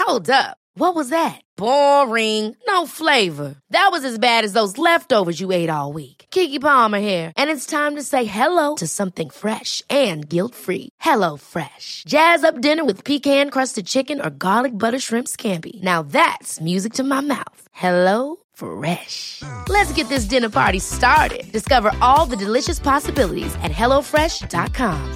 Hold up. What was that? Boring. No flavor. That was as bad as those leftovers you ate all week. Keke Palmer here, and it's time to say hello to something fresh and guilt-free. Hello Fresh. Jazz up dinner with pecan-crusted chicken or garlic butter shrimp scampi. Now that's music to my mouth. Hello Fresh. Let's get this dinner party started. Discover all the delicious possibilities at hellofresh.com.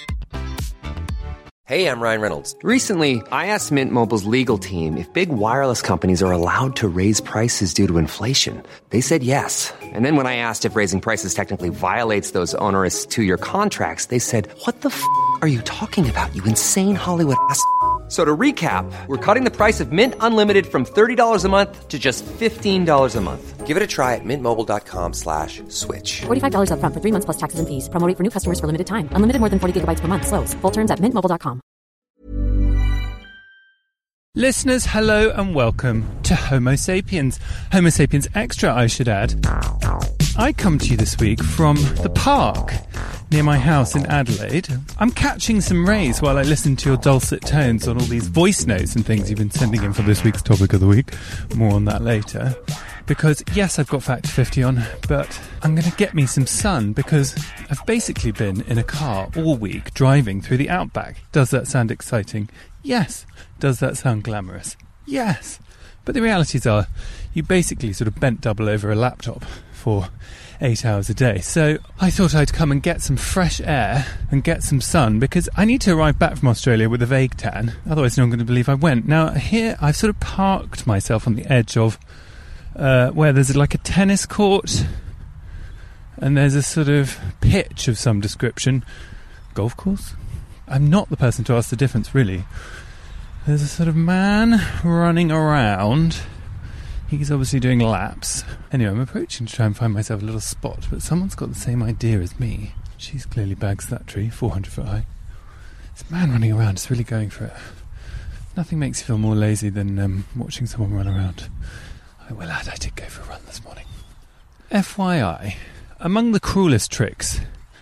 Hey, I'm Ryan Reynolds. Recently, I asked Mint Mobile's legal team if big wireless companies are allowed to raise prices due to inflation. They said yes. And then when I asked if raising prices technically violates those onerous two-year contracts, they said, "What the f*** are you talking about, you insane Hollywood ass?" So to recap, we're cutting the price of Mint Unlimited from $30 a month to just $15 a month. Give it a try at mintmobile.com/switch. $45 up front for 3 months plus taxes and fees. Promo rate for new customers for limited time. Unlimited more than 40 gigabytes per month. Slows full terms at mintmobile.com. Listeners, hello and welcome to Homo Sapiens. Homo Sapiens Extra, I should add. I come to you this week from the park near my house in Adelaide. I'm catching some rays while I listen to your dulcet tones on all these voice notes and things you've been sending in for this week's topic of the week. More on that later. Because, yes, I've got Factor 50 on, but I'm going to get me some sun because I've basically been in a car all week driving through the outback. Does that sound exciting? Yes. Does that sound glamorous? Yes. But the realities are, you basically sort of bent double over a laptop for 8 hours a day. So I thought I'd come and get some fresh air and get some sun because I need to arrive back from Australia with a vague tan. Otherwise no one going to believe I went. Now here I've sort of parked myself on the edge of where there's like a tennis court and there's a sort of pitch of some description. Golf course? I'm not the person to ask the difference, really. There's a sort of man running around. He's obviously doing laps. Anyway, I'm approaching to try and find myself a little spot, but someone's got the same idea as me. She's clearly bags that tree, 400 foot high. This man running around is really going for it. Nothing makes you feel more lazy than watching someone run around. I will add, I did go for a run this morning. FYI, among the cruelest tricks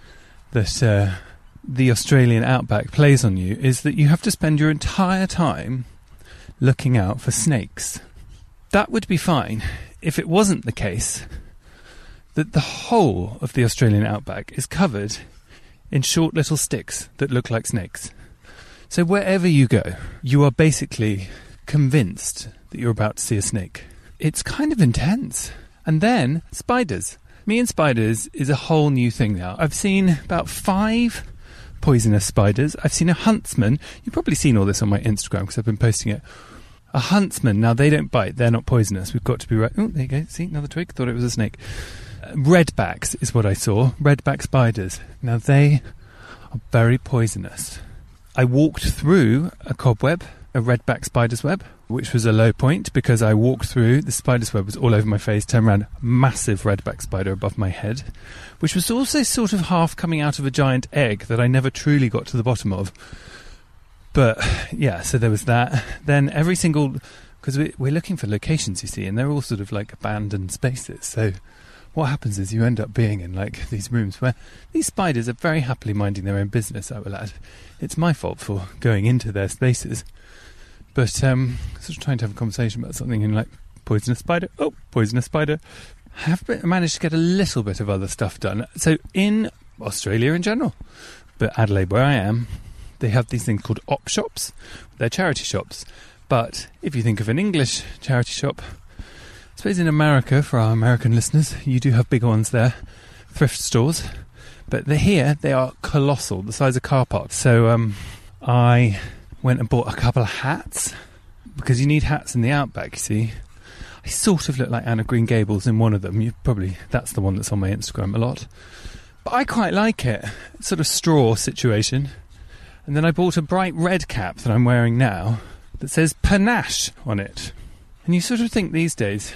that the Australian outback plays on you is that you have to spend your entire time looking out for snakes. That would be fine if it wasn't the case that the whole of the Australian outback is covered in short little sticks that look like snakes. So wherever you go, you are basically convinced that you're about to see a snake. It's kind of intense. And then spiders. Me and spiders is a whole new thing now. I've seen about 5 poisonous spiders. I've seen a huntsman. You've probably seen all this on my Instagram because I've been posting it. A huntsman. Now, they don't bite. They're not poisonous. We've got to be right. Oh, there you go. See, another twig. Thought it was a snake. Redbacks is what I saw. Redback spiders. Now, they are very poisonous. I walked through a cobweb, a redback spider's web, which was a low point because I walked through, the spider's web was all over my face, turned around, massive redback spider above my head, which was also sort of half coming out of a giant egg that I never truly got to the bottom of. But, yeah, so there was that. Then every single... Because we're looking for locations, you see, and they're all sort of like abandoned spaces. So what happens is you end up being in, like, these rooms where these spiders are very happily minding their own business, I will add. It's my fault for going into their spaces. But sort of trying to have a conversation about something in, like, poisonous spider. Oh, poisonous spider. I have managed to get a little bit of other stuff done. So in Australia in general, but Adelaide, where I am, they have these things called op shops. They're charity shops. But if you think of an English charity shop, I suppose in America, for our American listeners, you do have bigger ones there, thrift stores. But here, they are colossal, the size of car parks. So I went and bought a couple of hats, because you need hats in the outback, you see. I sort of look like Anna Green Gables in one of them. That's the one that's on my Instagram a lot. But I quite like it. It's sort of straw situation. And then I bought a bright red cap that I'm wearing now that says Panache on it. And you sort of think these days,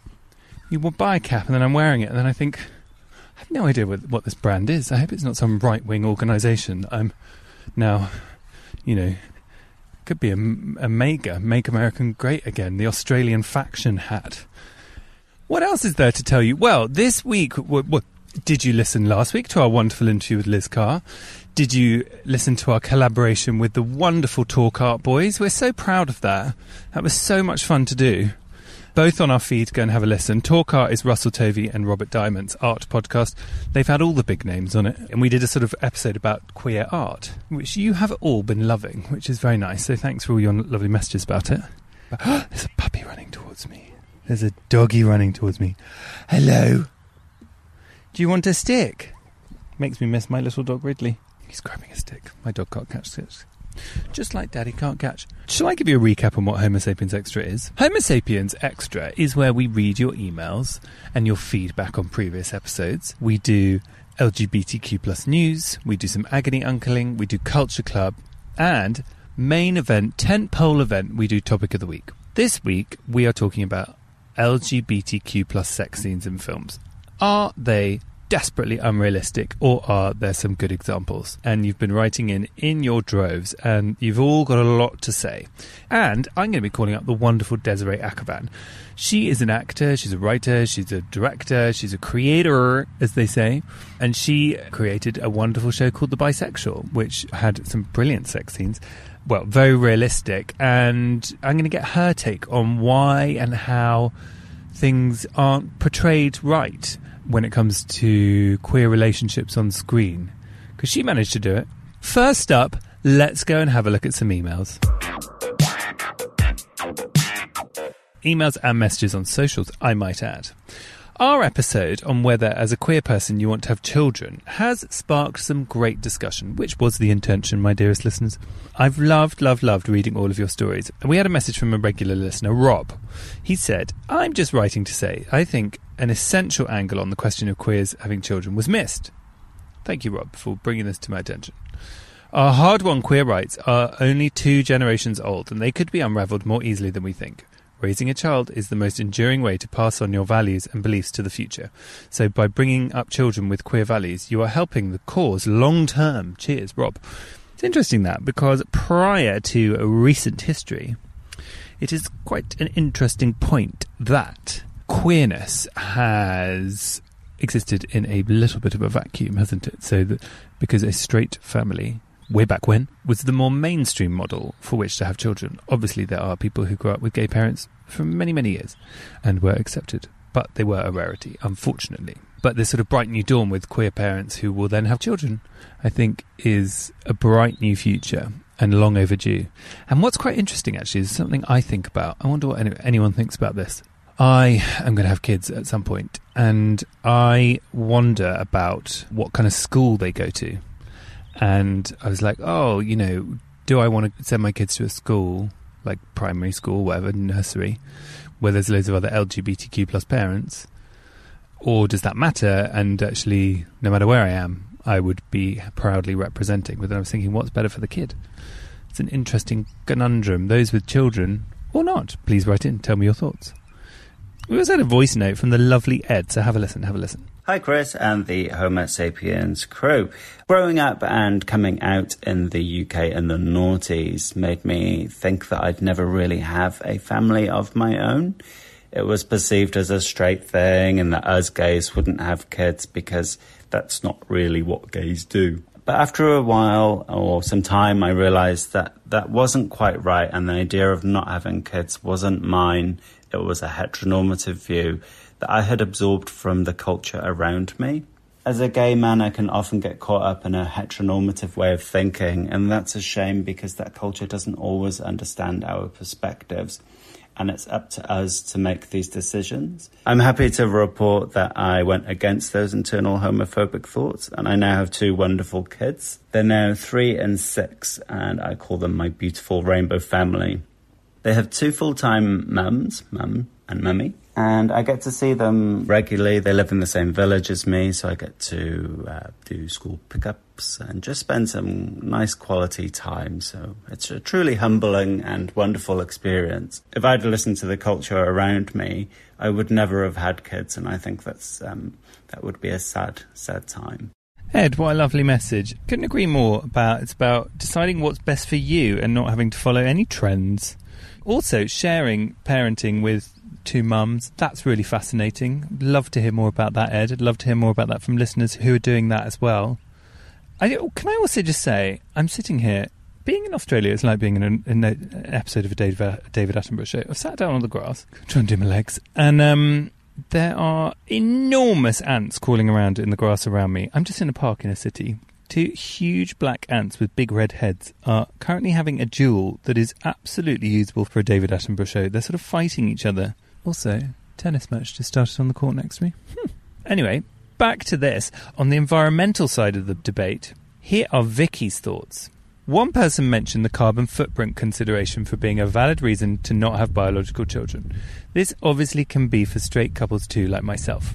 you will buy a cap and then I'm wearing it and then I think, I have no idea what this brand is. I hope it's not some right-wing organisation. I'm now, could be a MAGA, Make America Great Again, the Australian faction hat. What else is there to tell you? Well, this week, Did you listen last week to our wonderful interview with Liz Carr? Did you listen to our collaboration with the wonderful Talk Art boys? We're so proud of that. That was so much fun to do. Both on our feed, go and have a listen. Talk Art is Russell Tovey and Robert Diamond's art podcast. They've had all the big names on it. And we did a sort of episode about queer art, which you have all been loving, which is very nice. So thanks for all your lovely messages about it. There's a puppy running towards me. There's a doggy running towards me. Hello. Do you want a stick? Makes me miss my little dog Ridley. He's grabbing a stick. My dog can't catch sticks. Just like Daddy can't catch. Shall I give you a recap on what Homo Sapiens Extra is? Homo Sapiens Extra is where we read your emails and your feedback on previous episodes. We do LGBTQ plus news. We do some agony uncling. We do Culture Club. And main event, tentpole event, we do Topic of the Week. This week, we are talking about LGBTQ plus sex scenes in films. Are they desperately unrealistic, or are there some good examples? And you've been writing in your droves, and you've all got a lot to say. And I'm going to be calling up the wonderful Desiree Akhavan. She is an actor, she's a writer, she's a director, she's a creator, as they say, and she created a wonderful show called The Bisexual, which had some brilliant sex scenes. Well, very realistic, and I'm going to get her take on why and how things aren't portrayed right when it comes to queer relationships on screen, because she managed to do it. First up, let's go and have a look at some emails. Emails and messages on socials, I might add. Our episode on whether, as a queer person, you want to have children has sparked some great discussion, which was the intention, my dearest listeners. I've loved reading all of your stories. And we had a message from a regular listener, Rob. He said, I'm just writing to say, I think an essential angle on the question of queers having children was missed. Thank you, Rob, for bringing this to my attention. Our hard-won queer rights are only 2 generations old, and they could be unravelled more easily than we think. Raising a child is the most enduring way to pass on your values and beliefs to the future. So by bringing up children with queer values, you are helping the cause long-term. Cheers, Rob. It's interesting that, because prior to a recent history, it is quite an interesting point that queerness has existed in a little bit of a vacuum, hasn't it? So that because a straight family, way back when, was the more mainstream model for which to have children. Obviously, there are people who grew up with gay parents for many, many years and were accepted, but they were a rarity, unfortunately. But this sort of bright new dawn with queer parents who will then have children, I think, is a bright new future and long overdue. And what's quite interesting, actually, is something I think about. I wonder what anyone thinks about this. I am going to have kids at some point, and I wonder about what kind of school they go to. And I was like, oh, you know, do I want to send my kids to a school, like primary school, whatever, nursery, where there's loads of other LGBTQ plus parents? Or does that matter? And actually, no matter where I am, I would be proudly representing. But then I was thinking, what's better for the kid? It's an interesting conundrum. Those with children, or not, please write in, tell me your thoughts. We also had a voice note from the lovely Ed, so have a listen. Hi, Chris and the Homo Sapiens crew. Growing up and coming out in the UK in the noughties made me think that I'd never really have a family of my own. It was perceived as a straight thing, and that us gays wouldn't have kids because that's not really what gays do. But after a while, or some time, I realised that that wasn't quite right, and the idea of not having kids wasn't mine. It was a heteronormative view that I had absorbed from the culture around me. As a gay man, I can often get caught up in a heteronormative way of thinking, and that's a shame because that culture doesn't always understand our perspectives, and it's up to us to make these decisions. I'm happy to report that I went against those internal homophobic thoughts, and I now have 2 wonderful kids. They're now 3 and 6, and I call them my beautiful rainbow family. They have 2 full-time mums, mum and mummy, and I get to see them regularly. They live in the same village as me, so I get to do school pickups and just spend some nice quality time. So it's a truly humbling and wonderful experience. If I'd listened to the culture around me, I would never have had kids, and I think that would be a sad time. Ed, what a lovely message. Couldn't agree more. It's about deciding what's best for you and not having to follow any trends. Also, sharing parenting with two mums. That's really fascinating. Love to hear more about that, Ed. I'd love to hear more about that from listeners who are doing that as well. Can I also just say, I'm sitting here, being in Australia is like being in an episode of a David Attenborough show. I've sat down on the grass, trying to do my legs, and there are enormous ants crawling around in the grass around me. I'm just in a park in a city. Two huge black ants with big red heads are currently having a duel that is absolutely usable for a David Attenborough show. They're sort of fighting each other. Also, tennis match just started on the court next to me. Anyway, back to this. On the environmental side of the debate, here are Vicky's thoughts. One person mentioned the carbon footprint consideration for being a valid reason to not have biological children. This obviously can be for straight couples too, like myself.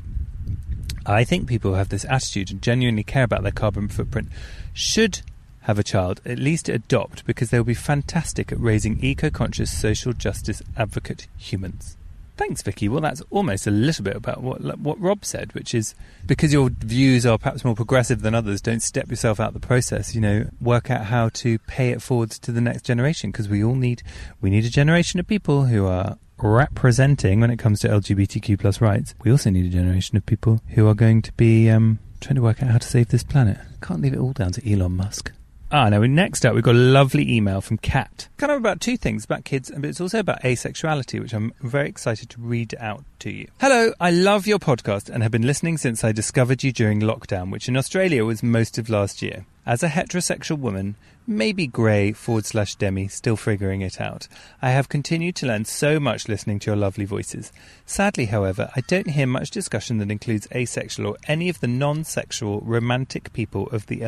I think people who have this attitude and genuinely care about their carbon footprint should have a child, at least adopt, because they'll be fantastic at raising eco-conscious social justice advocate humans. Thanks, Vicky. Well, that's almost a little bit about what Rob said, which is because your views are perhaps more progressive than others, don't step yourself out the process, work out how to pay it forwards to the next generation, because we need a generation of people who are representing when it comes to LGBTQ plus rights. We also need a generation of people who are going to be trying to work out how to save this planet. Can't leave it all down to Elon Musk. Now, next up, we've got a lovely email from Kat. Kind of about two things, about kids, but it's also about asexuality, which I'm very excited to read out to you. Hello, I love your podcast and have been listening since I discovered you during lockdown, which in Australia was most of last year. As a heterosexual woman, maybe grey/demi, still figuring it out, I have continued to learn so much listening to your lovely voices. Sadly, however, I don't hear much discussion that includes asexual or any of the non-sexual romantic people of the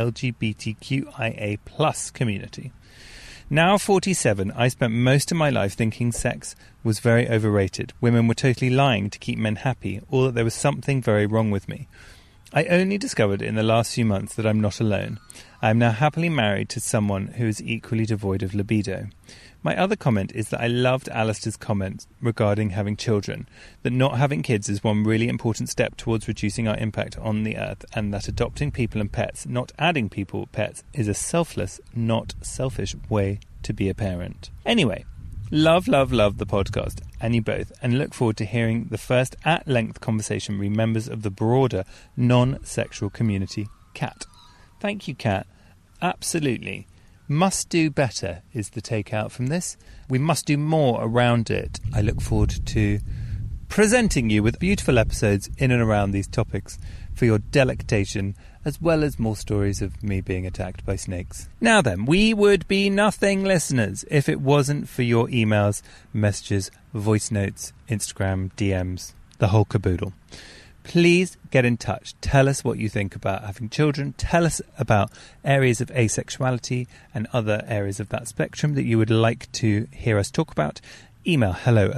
LGBTQIA plus community. Now 47, I spent most of my life thinking sex was very overrated. Women were totally lying to keep men happy, or that there was something very wrong with me. I only discovered in the last few months that I'm not alone. I am now happily married to someone who is equally devoid of libido. My other comment is that I loved Alistair's comment regarding having children, that not having kids is one really important step towards reducing our impact on the earth, and that adopting people and pets, not adding people pets, is a selfless, not selfish way to be a parent. Anyway, love the podcast, and you both, and look forward to hearing the first at-length conversation with members of the broader non-sexual community. Kat. Thank you, Kat. Absolutely. Must do better is the takeout from this. We must do more around it. I look forward to presenting you with beautiful episodes in and around these topics for your delectation, as well as more stories of me being attacked by snakes. Now then, we would be nothing, listeners, if it wasn't for your emails, messages, voice notes, Instagram, DMs, the whole caboodle. Please get in touch. Tell us what you think about having children. Tell us about areas of asexuality and other areas of that spectrum that you would like to hear us talk about. Email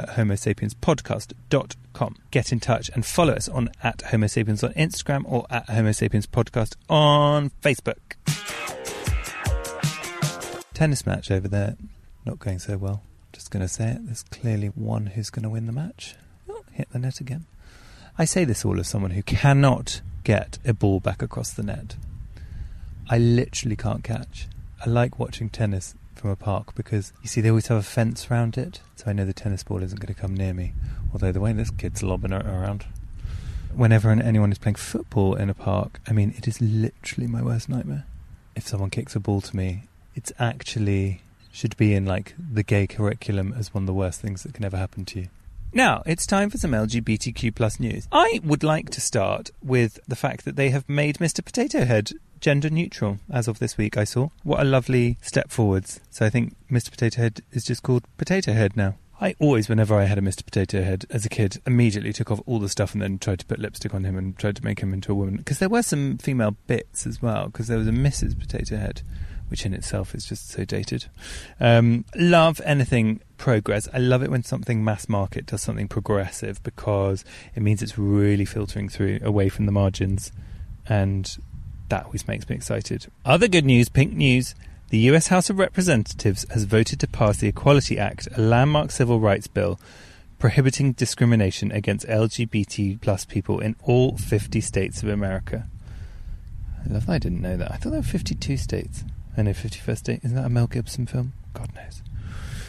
hello@homosapienspodcast.com. Get in touch and follow us on @homosapiens on Instagram or @homosapienspodcast on Facebook. Tennis match over there. Not going so well. Just going to say it. There's clearly one who's going to win the match. Oh, hit the net again. I say this all as someone who cannot get a ball back across the net. I literally can't catch. I like watching tennis from a park because, you see, they always have a fence around it, so I know the tennis ball isn't going to come near me. Although the way this kid's lobbing it around. Whenever anyone is playing football in a park, I mean, it is literally my worst nightmare. If someone kicks a ball to me, it's actually should be in, like, the gay curriculum as one of the worst things that can ever happen to you. Now, it's time for some LGBTQ plus news. I would like to start with the fact that they have made Mr. Potato Head gender neutral as of this week, I saw. What a lovely step forwards. So I think Mr. Potato Head is just called Potato Head now. I always, whenever I had a Mr. Potato Head as a kid, immediately took off all the stuff and then tried to put lipstick on him and tried to make him into a woman. Because there were some female bits as well, because there was a Mrs. Potato Head, which in itself is just so dated. Love anything progress. I love it when something mass market does something progressive, because it means it's really filtering through away from the margins, and that always makes me excited. Other good news, pink news. The US House of Representatives has voted to pass the Equality Act, a landmark civil rights bill prohibiting discrimination against LGBT plus people in all 50 states of America. I love that I didn't know that. I thought there were 52 states. I know 51st State. Isn't that a Mel Gibson film? God knows.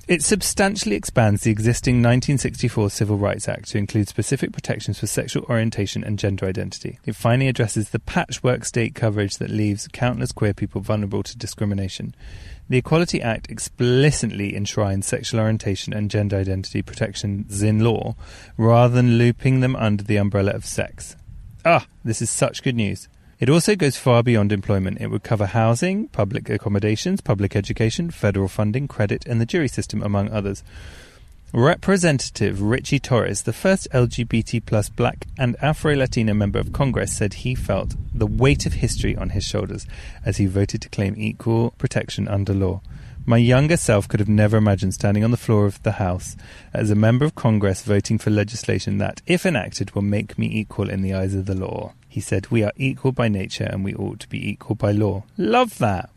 It substantially expands the existing 1964 Civil Rights Act to include specific protections for sexual orientation and gender identity. It finally addresses the patchwork state coverage that leaves countless queer people vulnerable to discrimination. The Equality Act explicitly enshrines sexual orientation and gender identity protections in law, rather than looping them under the umbrella of sex. This is such good news. It also goes far beyond employment. It would cover housing, public accommodations, public education, federal funding, credit, and the jury system, among others. Representative Richie Torres, the first LGBT plus black and Afro-Latino member of Congress, said he felt the weight of history on his shoulders as he voted to claim equal protection under law. My younger self could have never imagined standing on the floor of the House as a member of Congress voting for legislation that, if enacted, will make me equal in the eyes of the law. He said, "We are equal by nature and we ought to be equal by law." Love that.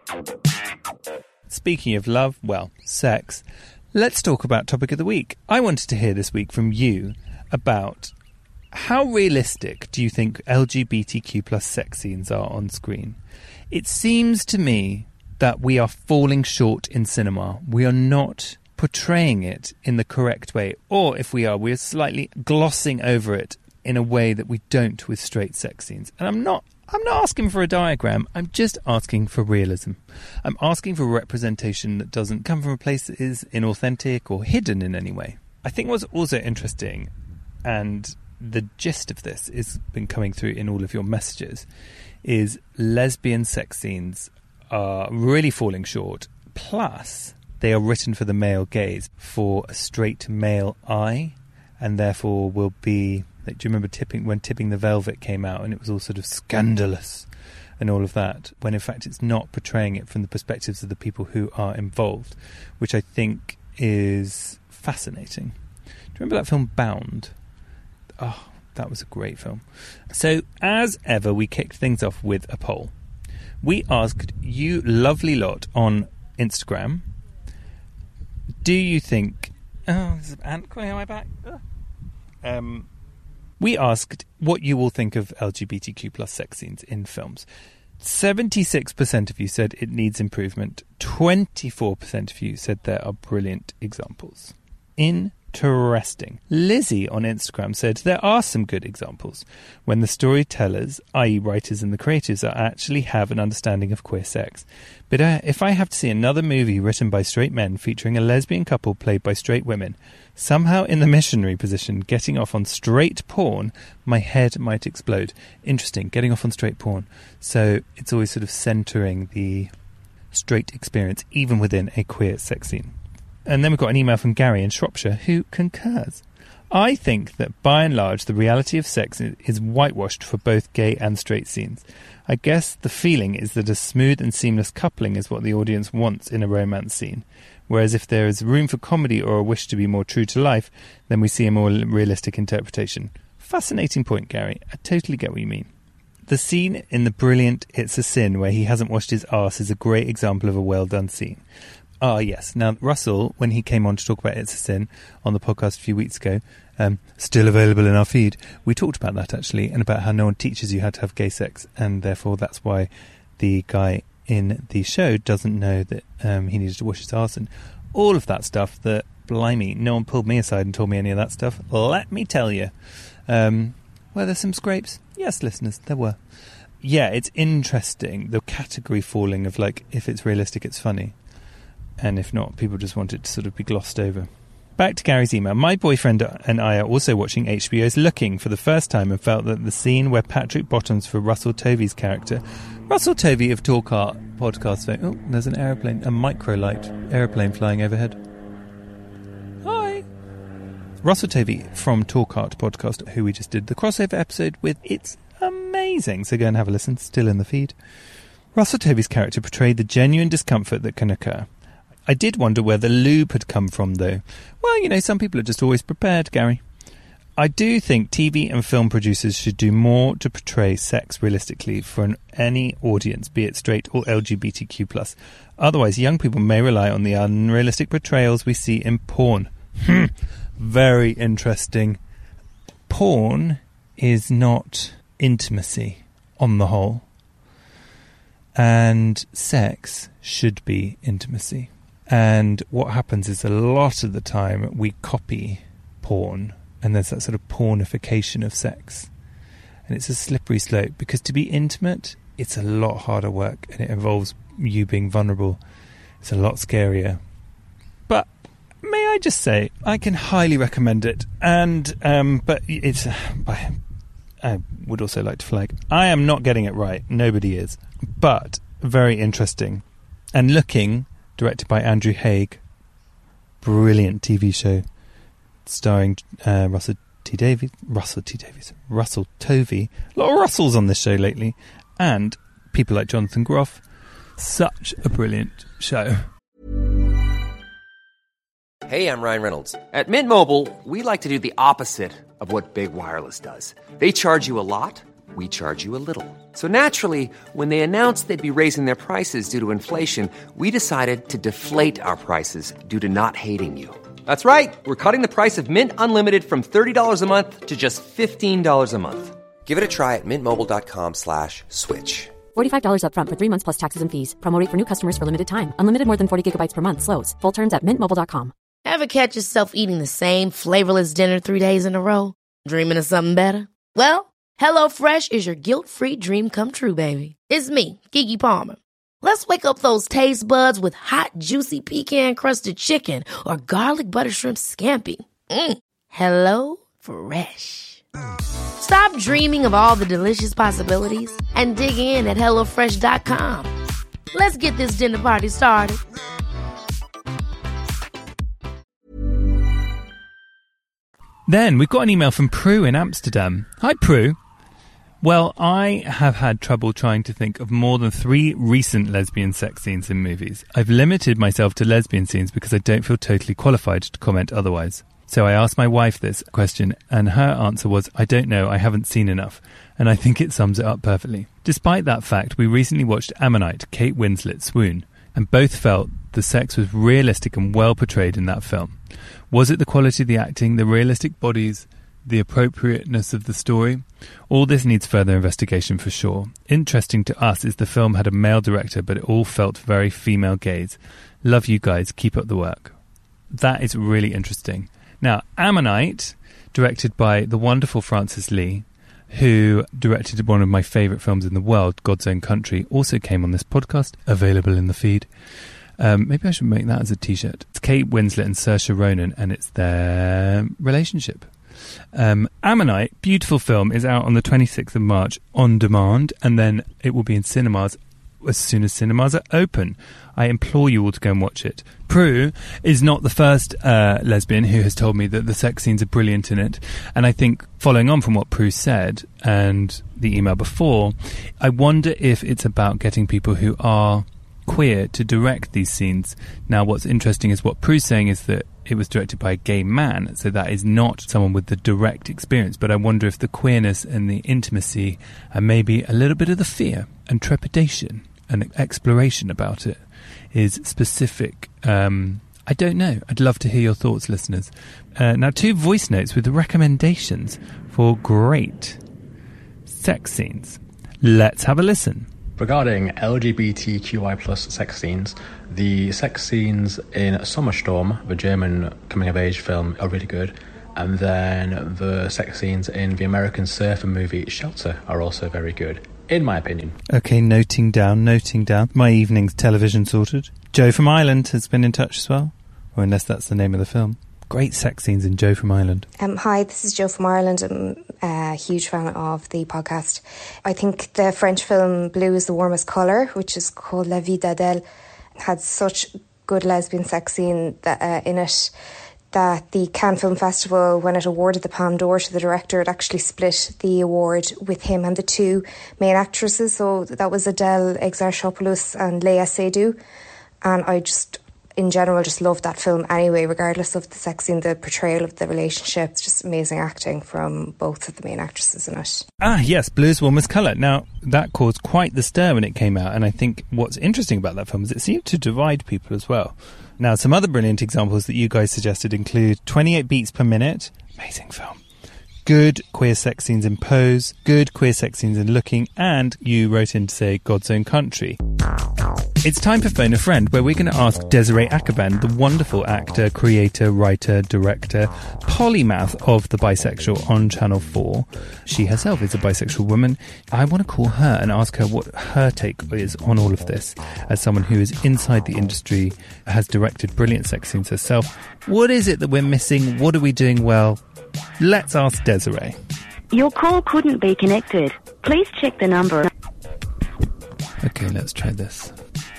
Speaking of love, well, sex, let's talk about topic of the week. I wanted to hear this week from you about how realistic do you think LGBTQ plus sex scenes are on screen? It seems to me that we are falling short in cinema. We are not portraying it in the correct way. Or if we are, we're slightly glossing over it in a way that we don't with straight sex scenes. And I'm not asking for a diagram. I'm just asking for realism. I'm asking for representation that doesn't come from a place that is inauthentic or hidden in any way. I think what's also interesting, and the gist of this has been coming through in all of your messages, is lesbian sex scenes are really falling short. Plus, they are written for the male gaze, for a straight male eye, and therefore will be... Do you remember when Tipping the Velvet came out and it was all sort of scandalous and all of that, when in fact it's not portraying it from the perspectives of the people who are involved, which I think is fascinating. Do you remember that film Bound? Oh, that was a great film. So, as ever, we kicked things off with a poll. We asked you lovely lot on Instagram, do you think... Oh, there's an ant coming on my back. We asked what you all think of LGBTQ plus sex scenes in films. 76% of you said it needs improvement. 24% of you said there are brilliant examples. Interesting. Lizzie on Instagram said there are some good examples when the storytellers, i.e. writers and the creators, actually have an understanding of queer sex. But if I have to see another movie written by straight men featuring a lesbian couple played by straight women, somehow in the missionary position, getting off on straight porn, my head might explode. Interesting, getting off on straight porn. So it's always sort of centering the straight experience, even within a queer sex scene. And then we've got an email from Gary in Shropshire who concurs. I think that by and large the reality of sex is whitewashed for both gay and straight scenes. I guess the feeling is that a smooth and seamless coupling is what the audience wants in a romance scene. Whereas if there is room for comedy or a wish to be more true to life, then we see a more realistic interpretation. Fascinating point, Gary. I totally get what you mean. The scene in the brilliant It's a Sin where he hasn't washed his arse is a great example of a well-done scene. Ah, yes. Now, Russell, when he came on to talk about It's a Sin on the podcast a few weeks ago, still available in our feed, we talked about that, actually, and about how no one teaches you how to have gay sex, and therefore that's why the guy in the show doesn't know that he needed to wash his arse, and all of that stuff that, blimey, no one pulled me aside and told me any of that stuff. Let me tell you. Were there some scrapes? Yes, listeners, there were. Yeah, it's interesting, the category falling of, like, if it's realistic, it's funny. And if not, people just want it to sort of be glossed over. Back to Gary's email. My boyfriend and I are also watching HBO's Looking for the first time and felt that the scene where Patrick bottoms for Russell Tovey's character... Russell Tovey of Talk Art podcast fame. Oh, there's an aeroplane, a microlight aeroplane flying overhead. Hi! Russell Tovey from Talk Art podcast, who we just did the crossover episode with. It's amazing. So go and have a listen. Still in the feed. Russell Tovey's character portrayed the genuine discomfort that can occur. I did wonder where the lube had come from, though. Well, you know, some people are just always prepared, Gary. I do think TV and film producers should do more to portray sex realistically for any audience, be it straight or LGBTQ+. Otherwise, young people may rely on the unrealistic portrayals we see in porn. Very interesting. Porn is not intimacy, on the whole. And sex should be intimacy. And what happens is a lot of the time we copy porn, and there's that sort of pornification of sex. And it's a slippery slope, because to be intimate, it's a lot harder work, and it involves you being vulnerable. It's a lot scarier. But may I just say, I can highly recommend it. And but it's I would also like to flag, I am not getting it right. Nobody is. But very interesting. And Looking, directed by Andrew Haigh. Brilliant TV show starring Russell Tovey. A lot of Russells on this show lately. And people like Jonathan Groff. Such a brilliant show. Hey, I'm Ryan Reynolds. At Mint Mobile, we like to do the opposite of what Big Wireless does. They charge you a lot, we charge you a little. So naturally, when they announced they'd be raising their prices due to inflation, we decided to deflate our prices due to not hating you. That's right. We're cutting the price of Mint Unlimited from $30 a month to just $15 a month. Give it a try at mintmobile.com/switch. $45 up front for 3 months plus taxes and fees. Promo rate for new customers for limited time. Unlimited more than 40 gigabytes per month. Slows full terms at mintmobile.com. Ever catch yourself eating the same flavorless dinner 3 days in a row? Dreaming of something better? Well, HelloFresh is your guilt-free dream come true, baby. It's me, Keke Palmer. Let's wake up those taste buds with hot, juicy pecan-crusted chicken or garlic butter shrimp scampi. HelloFresh. Stop dreaming of all the delicious possibilities and dig in at HelloFresh.com. Let's get this dinner party started. Then we've got an email from Prue in Amsterdam. Hi, Prue. Well, I have had trouble trying to think of more than 3 recent lesbian sex scenes in movies. I've limited myself to lesbian scenes because I don't feel totally qualified to comment otherwise. So I asked my wife this question, and her answer was, I don't know, I haven't seen enough. And I think it sums it up perfectly. Despite that fact, we recently watched Ammonite, Kate Winslet's Swoon, and both felt the sex was realistic and well portrayed in that film. Was it the quality of the acting, the realistic bodies, the appropriateness of the story? All this needs further investigation for sure. Interesting to us is the film had a male director, but it all felt very female gaze. Love you guys, keep up the work. That is really interesting. Now, Ammonite, directed by the wonderful Francis Lee, who directed one of my favourite films in the world, God's Own Country, also came on this podcast, available in the feed. Maybe I should make that as a t-shirt. It's Kate Winslet and Saoirse Ronan, and it's their relationship. Ammonite, beautiful film, is out on the 26th of March on demand, and then it will be in cinemas as soon as cinemas are open. I implore you all to go and watch it. Prue is not the first lesbian who has told me that the sex scenes are brilliant in it, and I think, following on from what Prue said and the email before, I wonder if it's about getting people who are queer to direct these scenes. Now, what's interesting is what Prue's saying is that it was directed by a gay man, so that is not someone with the direct experience, but I wonder if the queerness and the intimacy and maybe a little bit of the fear and trepidation and exploration about it is specific. I don't know. I'd love to hear your thoughts, listeners. Now, 2 voice notes with recommendations for great sex scenes. Let's have a listen. Regarding LGBTQI plus sex scenes, the sex scenes in Sommerstorm, the German coming-of-age film, are really good. And then the sex scenes in the American surfer movie Shelter are also very good, in my opinion. Okay, noting down. My evening's television sorted. Joe from Ireland has been in touch as well, or unless that's the name of the film. Great sex scenes in Joe from Ireland. Hi, this is Joe from Ireland. I'm a huge fan of the podcast. I think the French film Blue is the Warmest Colour, which is called La Vie d'Adèle, had such good lesbian sex scene in it that the Cannes Film Festival, when it awarded the Palme d'Or to the director, it actually split the award with him and the 2 main actresses. So that was Adèle Exarchopoulos and Léa Seydoux. And I just, in general, just love that film anyway, regardless of the sex scene, the portrayal of the relationship. It's just amazing acting from both of the main actresses in it. Ah, yes, Blue's Warmest Colour. Now, that caused quite the stir when it came out, and I think what's interesting about that film is it seemed to divide people as well. Now, some other brilliant examples that you guys suggested include 28 Beats Per Minute, amazing film. Good queer sex scenes in Pose, good queer sex scenes in Looking, and you wrote in to say God's Own Country. It's time for Phone a Friend, where we're going to ask Desiree Akhavan, the wonderful actor, creator, writer, director, polymath of The Bisexual on Channel 4. She herself is a bisexual woman. I want to call her and ask her what her take is on all of this. As someone who is inside the industry, has directed brilliant sex scenes herself, what is it that we're missing? What are we doing well? Let's ask Desiree. Your call couldn't be connected. Please check the number. Okay, let's try this.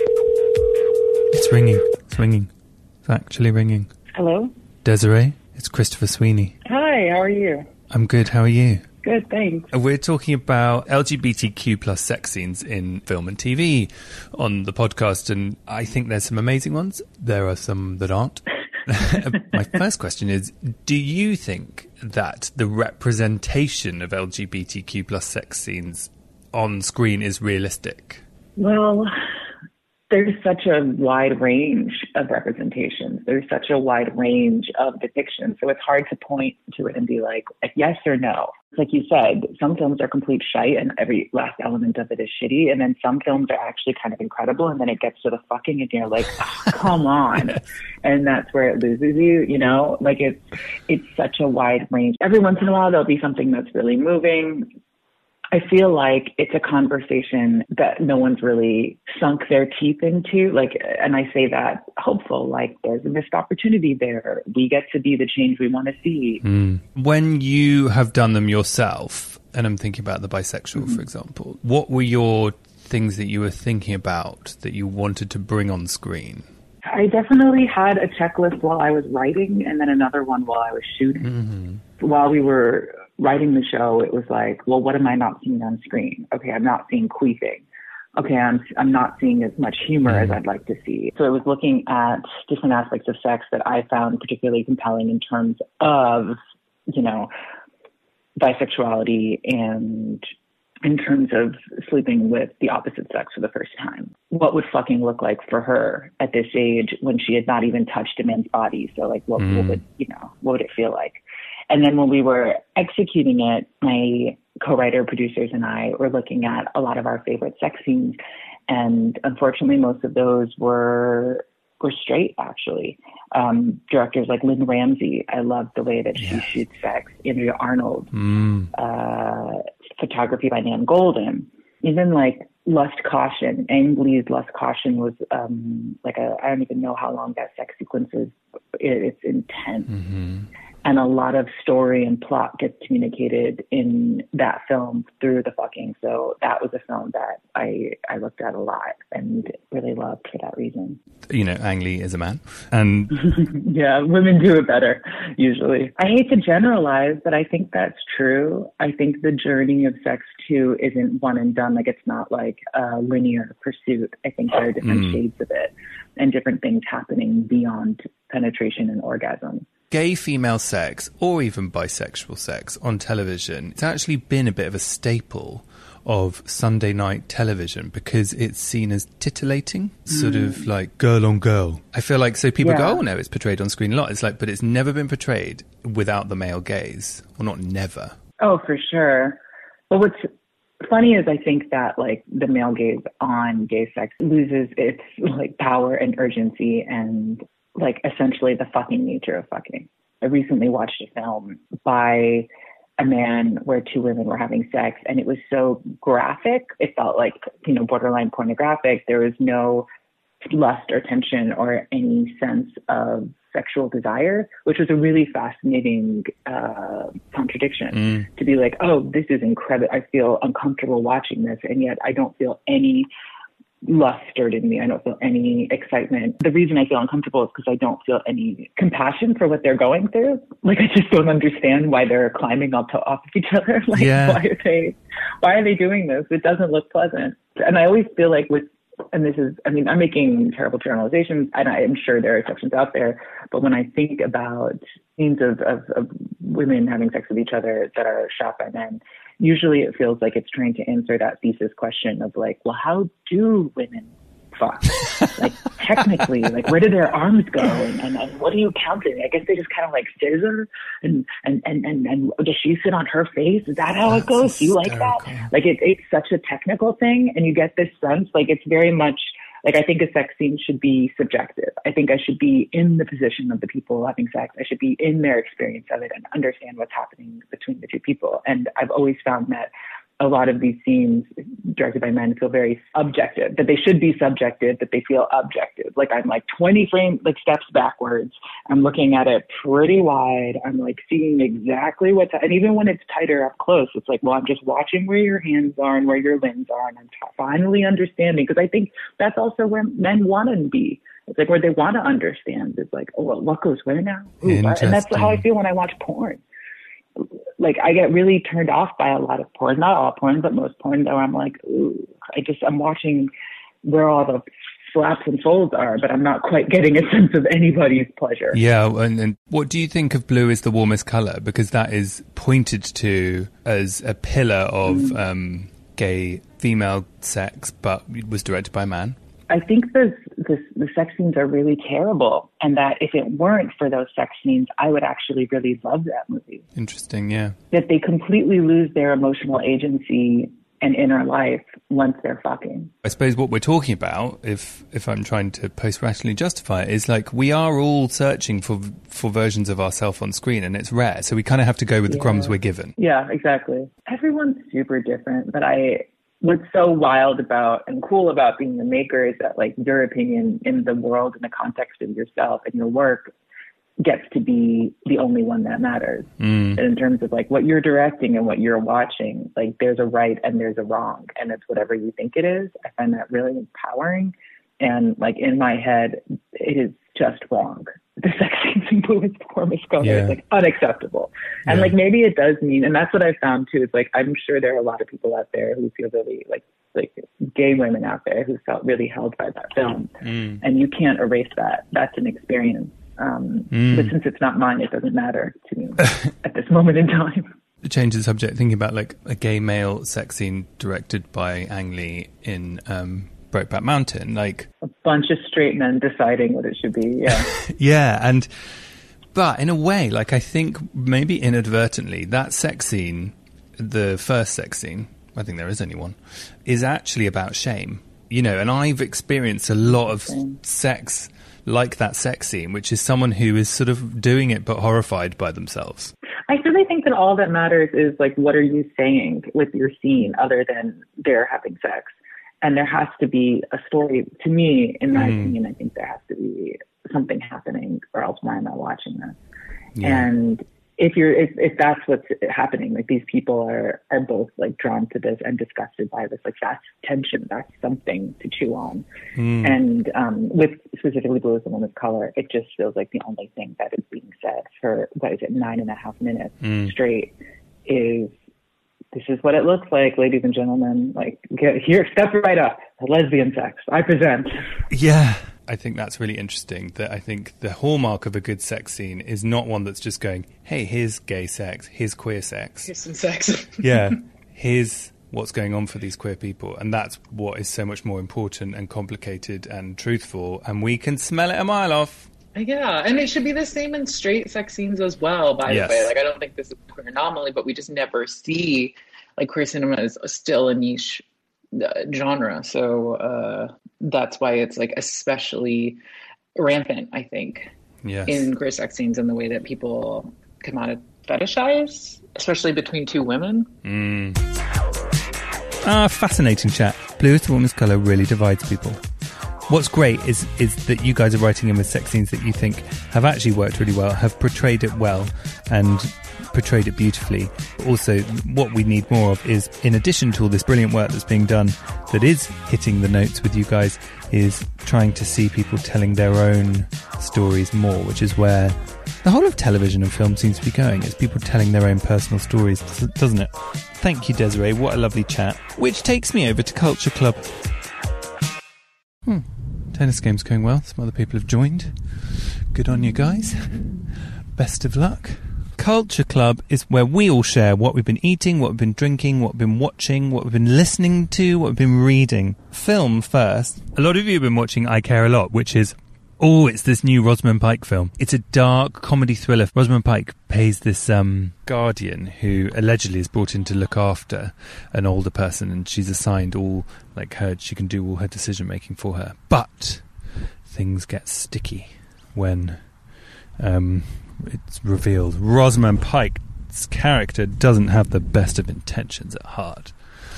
It's ringing. It's ringing. It's actually ringing. Hello? Desiree, it's Christopher Sweeney. Hi, how are you? I'm good, how are you? Good, thanks. We're talking about LGBTQ plus sex scenes in film and TV on the podcast, and I think there's some amazing ones. There are some that aren't. My first question is, do you think that the representation of LGBTQ plus sex scenes on screen is realistic? Well, there's such a wide range of representations. There's such a wide range of depictions. So it's hard to point to it and be like, yes or no. Like you said, some films are complete shite and every last element of it is shitty. And then some films are actually kind of incredible. And then it gets to the fucking and you're like, oh, come on. And that's where it loses you, you know? Like it's such a wide range. Every once in a while, there'll be something that's really moving. I feel like it's a conversation that no one's really sunk their teeth into. Like, and I say that hopeful, like there's a missed opportunity there. We get to be the change we want to see. When you have done them yourself, and I'm thinking about The Bisexual, for example, what were your things that you were thinking about that you wanted to bring on screen? I definitely had a checklist while I was writing and then another one while I was shooting. While we were writing the show, it was like, well, what am I not seeing on screen? Okay, I'm not seeing queefing. Okay, I'm not seeing as much humor as I'd like to see. So I was looking at different aspects of sex that I found particularly compelling in terms of, you know, bisexuality and in terms of sleeping with the opposite sex for the first time. What would fucking look like for her at this age when she had not even touched a man's body? So like, what would it feel like? And then when we were executing it, my co-writer, producers, and I were looking at a lot of our favorite sex scenes. And unfortunately, most of those were straight, actually. Directors like Lynn Ramsey, I love the way that she shoots sex. Andrea Arnold, photography by Nan Golden. Even like Lust Caution, Ang Lee's Lust Caution was I don't even know how long that sex sequence is. It's intense. And a lot of story and plot gets communicated in that film through the fucking. So that was a film that I looked at a lot and really loved for that reason. You know, Ang Lee is a man. And yeah, women do it better, usually. I hate to generalize, but I think that's true. I think the journey of sex, too, isn't one and done. Like, it's not like a linear pursuit. I think there are different shades of it and different things happening beyond penetration and orgasm. Gay female sex, or even bisexual sex on television, it's actually been a bit of a staple of Sunday night television because it's seen as titillating, sort of like girl on girl. I feel like, so people go, oh no, it's portrayed on screen a lot. It's like, but it's never been portrayed without the male gaze. Well, not never. Oh, for sure. But what's funny is I think that like the male gaze on gay sex loses its like power and urgency and like essentially the fucking nature of fucking. I recently watched a film by a man where two women were having sex and it was so graphic. It felt like, you know, borderline pornographic. There was no lust or tension or any sense of sexual desire, which was a really fascinating contradiction to be like, oh, this is incredible. I feel uncomfortable watching this. And yet I don't feel any lust stirred in me. I don't feel any excitement. The reason I feel uncomfortable is because I don't feel any compassion for what they're going through. Like, I just don't understand why they're climbing off of each other. Like, why are they doing this? It doesn't look pleasant. And I always feel like and this is, I mean, I'm making terrible generalizations, and I'm sure there are exceptions out there, but when I think about scenes of women having sex with each other that are shot by men, usually it feels like it's trying to answer that thesis question of like, well, how do women fuck? Like, technically, like, where do their arms go? And what are you counting? I guess they just kind of like scissor and does she sit on her face? Is that how it goes? Do you like that? Like, it's such a technical thing, and you get this sense, like, it's very much, like, I think a sex scene should be subjective. I think I should be in the position of the people having sex. I should be in their experience of it and understand what's happening between the two people. And I've always found that a lot of these scenes directed by men feel very objective, that they should be subjective, that they feel objective. Like, I'm like 20 steps backwards. I'm looking at it pretty wide. I'm like seeing exactly and even when it's tighter up close, it's like, well, I'm just watching where your hands are and where your limbs are. And I'm finally understanding, because I think that's also where men want to be. It's like where they want to understand. It's like, oh, well, what goes where now? Ooh, what? And that's how I feel when I watch porn. Like, I get really turned off by a lot of porn, not all porn, but most porn, though. I'm like, ooh, I'm watching where all the flaps and folds are, but I'm not quite getting a sense of anybody's pleasure. Yeah, and what do you think of Blue is the Warmest Colour? Because that is pointed to as a pillar of gay female sex, but it was directed by a man. I think the sex scenes are really terrible, and that if it weren't for those sex scenes, I would actually really love that movie. Interesting, yeah. That they completely lose their emotional agency and inner life once they're fucking. I suppose what we're talking about, if I'm trying to post-rationally justify it, is like we are all searching for versions of ourselves on screen, and it's rare, so we kind of have to go with the crumbs we're given. Yeah, exactly. Everyone's super different, but what's so wild about and cool about being the maker is that, like, your opinion in the world, in the context of yourself and your work, gets to be the only one that matters. And in terms of, like, what you're directing and what you're watching, like, there's a right and there's a wrong, and it's whatever you think it is. I find that really empowering. And, like, in my head, it is just wrong. The sex scenes in Blue is the Warmest Colour. It's like unacceptable. And like, maybe it does mean, and that's what I found too, is like, I'm sure there are a lot of people out there who feel really like gay women out there who felt really held by that film. And you can't erase that. That's an experience. But since it's not mine, it doesn't matter to me at this moment in time. To change the subject, thinking about like a gay male sex scene directed by Ang Lee in Brokeback Mountain, like a bunch of straight men deciding what it should be. Yeah. But in a way, like, I think maybe inadvertently that sex scene, the first sex scene, I think there is only one, is actually about shame, and I've experienced a lot of sex like that sex scene, which is someone who is sort of doing it but horrified by themselves. I really think that all that matters is, like, what are you saying with your scene other than they're having sex? And there has to be a story. To me, in my opinion, I think there has to be something happening, or else why am I watching this? Yeah. And if that's what's happening, like, these people are both, like, drawn to this and disgusted by this, like, that's tension, that's something to chew on. And with specifically Blue is the Warmest Colour, it just feels like the only thing that is being said for 9.5 minutes straight is, this is what it looks like, ladies and gentlemen. Like, get here, step right up. Lesbian sex, I present. Yeah. I think that's really interesting, that I think the hallmark of a good sex scene is not one that's just going, hey, here's gay sex, here's queer sex. Here's some sex. Yeah. Here's what's going on for these queer people. And that's what is so much more important and complicated and truthful. And we can smell it a mile off. Yeah, and it should be the same in straight sex scenes as well, by the way. Like, I don't think this is a queer anomaly, but we just never see, like, queer cinema is still a niche genre. So that's why it's, like, especially rampant, I think, in queer sex scenes, and the way that people come out of fetishize, especially between two women. Fascinating chat. Blue is the Warmest Colour really divides people. What's great is that you guys are writing in with sex scenes that you think have actually worked really well, have portrayed it well and portrayed it beautifully. But also, what we need more of is, in addition to all this brilliant work that's being done that is hitting the notes with you guys, is trying to see people telling their own stories more, which is where the whole of television and film seems to be going. It's people telling their own personal stories, doesn't it? Thank you, Desiree. What a lovely chat. Which takes me over to Culture Club. Tennis game's going well. Some other people have joined. Good on you guys. Best of luck. Culture Club is where we all share what we've been eating, what we've been drinking, what we've been watching, what we've been listening to, what we've been reading. Film first. A lot of you have been watching I Care a Lot, which is, it's this new Rosamund Pike film. It's a dark comedy thriller. Rosamund Pike plays this guardian who allegedly is brought in to look after an older person, and she's assigned she can do all her decision making for her. But things get sticky when it's revealed Rosamund Pike's character doesn't have the best of intentions at heart.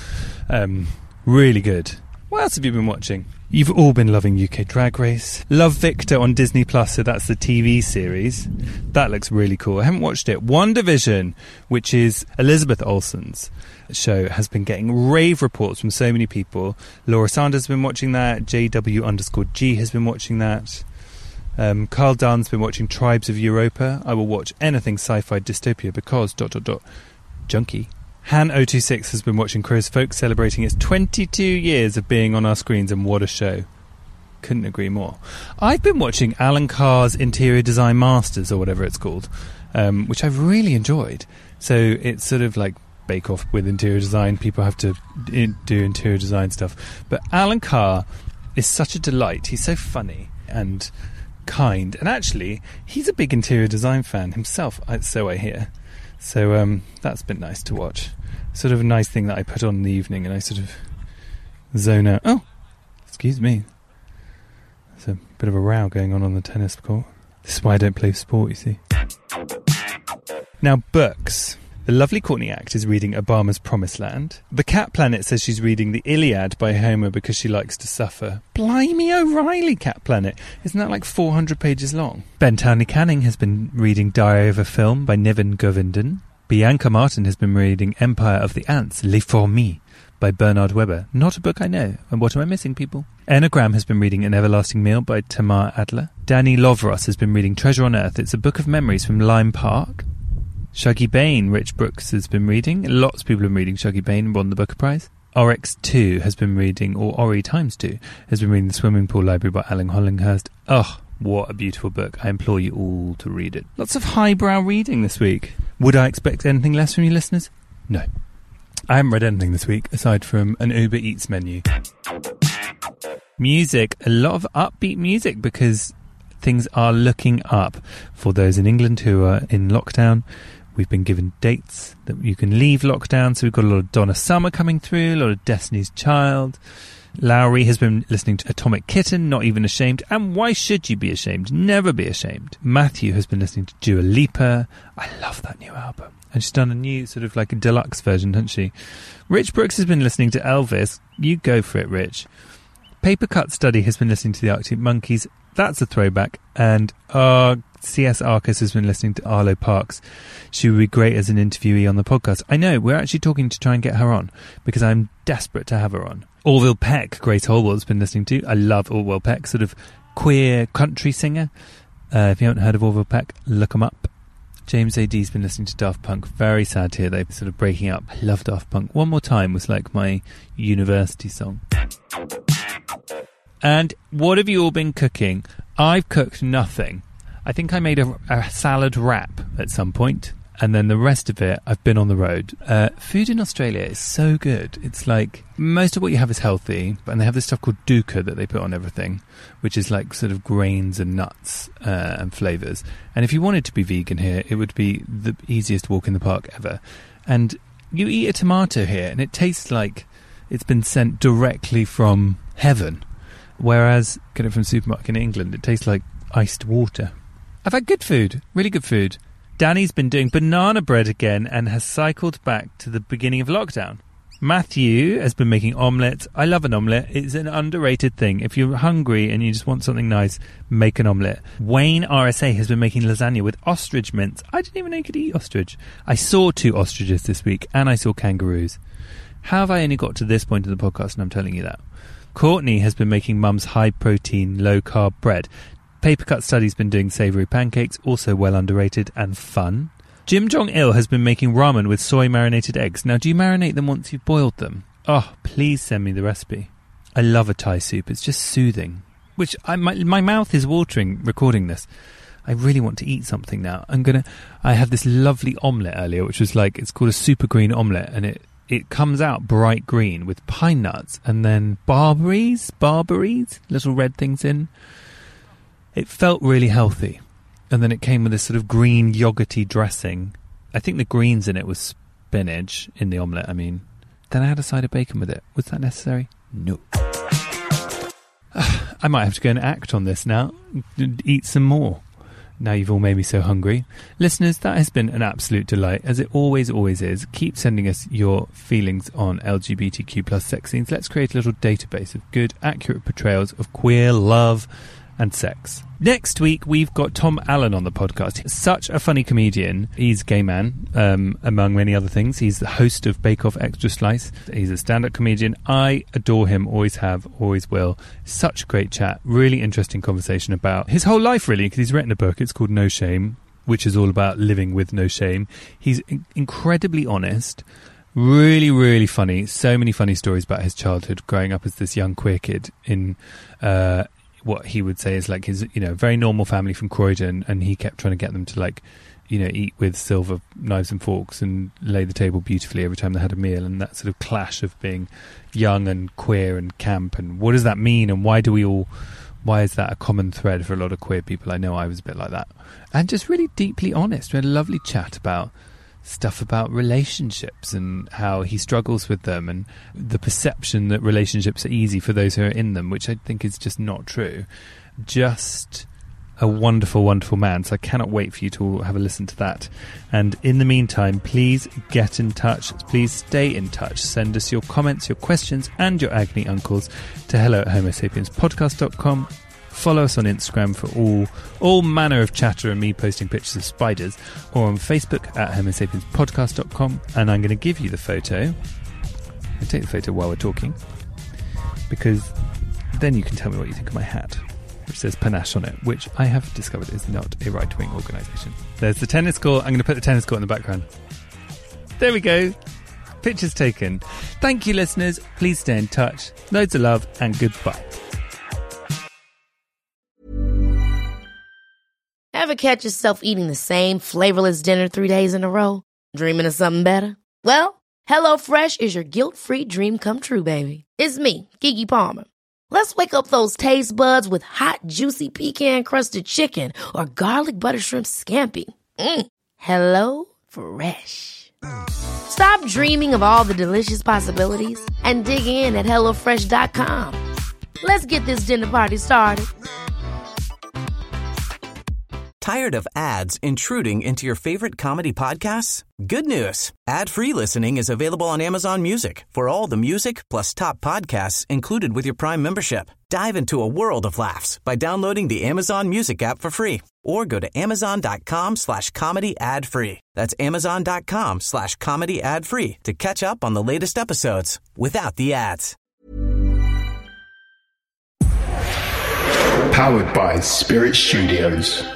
Really good. What else have you been watching? You've all been loving UK Drag Race. Love Victor on Disney Plus, so that's the TV series. That looks really cool. I haven't watched it. WandaVision, which is Elizabeth Olsen's show, has been getting rave reports from so many people. Laura Sanders has been watching that. JW_G has been watching that. Carl Dunn's been watching Tribes of Europa. I will watch anything sci-fi dystopia because ... junkie. Han026 has been watching Crow's Folk, celebrating its 22 years of being on our screens, and what a show. Couldn't agree more. I've been watching Alan Carr's Interior Design Masters, or whatever it's called, which I've really enjoyed. So it's sort of like Bake Off with interior design. People have to do interior design stuff. But Alan Carr is such a delight. He's so funny and kind. And actually, he's a big interior design fan himself, so I hear. So that's been nice to watch. Sort of a nice thing that I put on in the evening and I sort of zone out. Oh, excuse me. There's a bit of a row going on the tennis court. This is why I don't play sport, you see. Now, books. The lovely Courtney Act is reading Obama's Promised Land. The Cat Planet says she's reading the Iliad by Homer because she likes to suffer. Blimey O'Reilly, Cat Planet. Isn't that like 400 pages long? Ben Townley Canning has been reading Diary of a Film by Niven Govindan. Bianca Martin has been reading Empire of the Ants, Les Fourmis, by Bernard Weber. Not a book I know. And what am I missing, people? Enagram has been reading An Everlasting Meal by Tamar Adler. Danny Lovros has been reading Treasure on Earth. It's a book of memories from Lyme Park. Shuggy Bain, Rich Brooks has been reading. Lots of people have been reading Shuggy Bain and won the Booker Prize. Oryx2 has been reading, or Ori Times 2, has been reading The Swimming Pool Library by Alan Hollinghurst. Oh, what a beautiful book. I implore you all to read it. Lots of highbrow reading this week. Would I expect anything less from you listeners? No. I haven't read anything this week, aside from an Uber Eats menu. Music. A lot of upbeat music, because things are looking up for those in England who are in lockdown. We've been given dates that you can leave lockdown, so we've got a lot of Donna Summer coming through, a lot of Destiny's Child. Lowry has been listening to Atomic Kitten, Not Even Ashamed, and why should you be ashamed? Never be ashamed. Matthew has been listening to Dua Lipa. I love that new album. And she's done a new sort of like a deluxe version, hasn't she? Rich Brooks has been listening to Elvis. You go for it, Rich. Paper Cut Study has been listening to the Arctic Monkeys. That's a throwback. And C.S. Arcus has been listening to Arlo Parks. She would be great as an interviewee on the podcast. I know, we're actually talking to try and get her on, because I'm desperate to have her on. Orville Peck, Grace Holwell's been listening to. I love Orville Peck, sort of queer country singer. If you haven't heard of Orville Peck, look him up. James A.D.'s been listening to Daft Punk. Very sad to hear they're sort of breaking up. I love Daft Punk. One More Time was like my university song. And what have you all been cooking? I've cooked nothing. I think I made a salad wrap at some point, and then the rest of it, I've been on the road. Food in Australia is so good. It's like, most of what you have is healthy, and they have this stuff called dukkha that they put on everything, which is like sort of grains and nuts and flavours. And if you wanted to be vegan here, it would be the easiest walk in the park ever. And you eat a tomato here, and it tastes like it's been sent directly from heaven. Whereas, get it from a supermarket in England, it tastes like iced water. I've had good food, really good food. Danny's been doing banana bread again and has cycled back to the beginning of lockdown. Matthew has been making omelettes. I love an omelette. It's an underrated thing. If you're hungry and you just want something nice, make an omelette. Wayne RSA has been making lasagna with ostrich mince. I didn't even know you could eat ostrich. I saw 2 ostriches this week, and I saw kangaroos. How have I only got to this point in the podcast and I'm telling you that? Courtney has been making mum's high-protein, low-carb bread. Paper Cut Study's been doing savoury pancakes, also well underrated and fun. Jim Jong-il has been making ramen with soy-marinated eggs. Now, do you marinate them once you've boiled them? Oh, please send me the recipe. I love a Thai soup. It's just soothing. Which, my mouth is watering recording this. I really want to eat something now. I had this lovely omelette earlier, which was like, it's called a super green omelette, and it comes out bright green with pine nuts and then barberries, little red things in. It felt really healthy. And then it came with this sort of green yogurty dressing. I think the greens in it was spinach in the omelette, I mean. Then I had a side of bacon with it. Was that necessary? No. I might have to go and act on this now. Eat some more. Now you've all made me so hungry. Listeners, that has been an absolute delight, as it always is. Keep sending us your feelings on LGBTQ plus sex scenes. Let's create a little database of good, accurate portrayals of queer love and sex. Next week, we've got Tom Allen on the podcast. Such a funny comedian. He's a gay man, among many other things. He's the host of Bake Off Extra Slice. He's a stand-up comedian. I adore him, always have, always will. Such a great chat. Really interesting conversation about his whole life, really, because he's written a book. It's called No Shame, which is all about living with no shame. He's incredibly honest. Really, really funny. So many funny stories about his childhood, growing up as this young queer kid in what he would say is like his, very normal family from Croydon, and he kept trying to get them to like, eat with silver knives and forks and lay the table beautifully every time they had a meal, and that sort of clash of being young and queer and camp, and what does that mean, and why is that a common thread for a lot of queer people? I know I was a bit like that. And just really deeply honest. We had a lovely chat about stuff about relationships and how he struggles with them, and the perception that relationships are easy for those who are in them, which I think is just not true. Just a wonderful, wonderful man. So I cannot wait for you to have a listen to that. And in the meantime, please get in touch. Please stay in touch. Send us your comments, your questions, and your agony uncles to hello@homosapienspodcast.com. Follow us on Instagram for all manner of chatter and me posting pictures of spiders, or on Facebook at homosapienspodcast.com. And I'm going to give you the photo. I'll take the photo while we're talking, because then you can tell me what you think of my hat, which says Panache on it, which I have discovered is not a right-wing organisation. There's the tennis court. I'm going to put the tennis court in the background. There we go. Pictures taken. Thank you, listeners. Please stay in touch. Loads of love and goodbye. Ever catch yourself eating the same flavorless dinner 3 days in a row? Dreaming of something better? Well, HelloFresh is your guilt-free dream come true, baby. It's me, Keke Palmer. Let's wake up those taste buds with hot, juicy pecan-crusted chicken or garlic butter shrimp scampi. HelloFresh. Stop dreaming of all the delicious possibilities and dig in at HelloFresh.com. Let's get this dinner party started. Tired of ads intruding into your favorite comedy podcasts? Good news. Ad-free listening is available on Amazon Music for all the music plus top podcasts included with your Prime membership. Dive into a world of laughs by downloading the Amazon Music app for free, or go to amazon.com/comedy ad-free. That's amazon.com/comedy ad-free to catch up on the latest episodes without the ads. Powered by Spirit Studios.